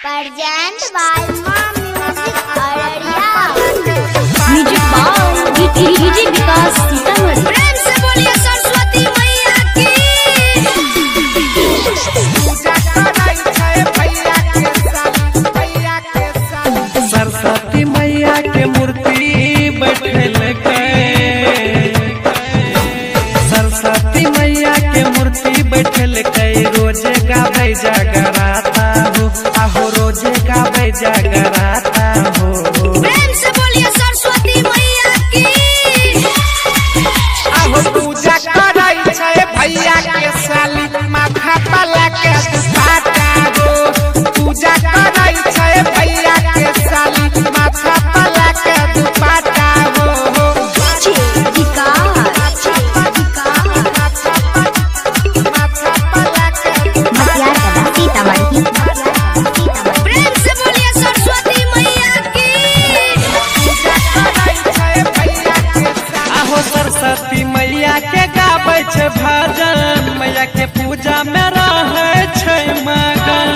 Present by Mom Music Arya. Music by DJ Vikas Sitamarhi. प्रेम से बोलिए सरस्वती मैया की। सरस्वती मैया के मूर्ति बैठल सरस्वती मैया के मूर्ति बैठल रोजे गावे जगराता हो, आहो रोजे गावे जगराता हो। प्रेम से बोलिए सरस्वती मैया की। आहो पूजा करै छै भैया के साली माथा पला के दुपट्टा हो। पूजा करै छै भैया के साली माथा पला के दुपट्टा हो। प्रेम से बोलिए सरस्वती मैया की। आहो सरस्वती मैया के गाबै छै भजन, मैया के पूजा में रहै छै मगन।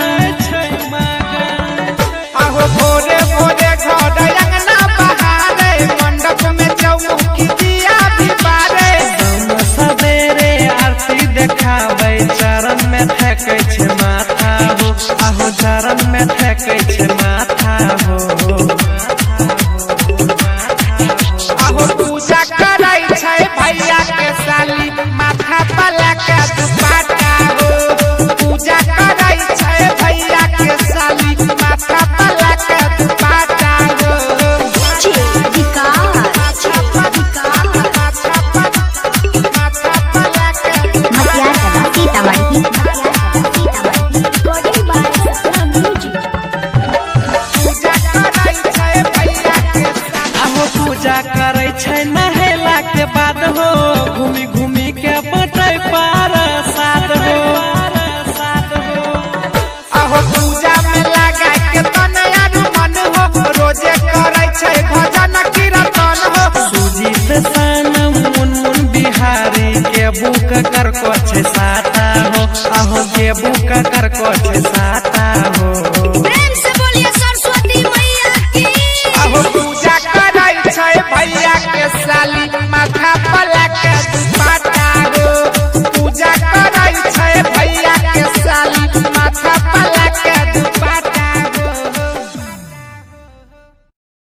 आहो भोरे भोरे घर अंगना बहारे, मंडप में चौमुखी दिया भी बारे। हम सवेरे आरती देखाबै, चरण में ठेकै छै माथा हो, आहो चरण में ठेकै छै माथा हो। आहो पूजा करै छै भैया के साली माथा पला के दुपट्टा हो। पूजा करै छै भैया के साली माथा पला के दुपट्टा हो। पूजा करै छै भैया के आहो पूजा करै छै नहेला के बाद हो, घूमी घूमी के बटै पार साथ हो। आहो पूजा में लगा के तनया मन हो, रोजे करै छै भजन कीर्तन हो। सुजीत सनम मुनमुन बिहारी के बुक कर को छै साता हो, आहो के बुक कर को छै साता हो। प्रेम से बोलिए सरस्वती मैया की। आहो पूजा करै छै भैया के साली माथा पला के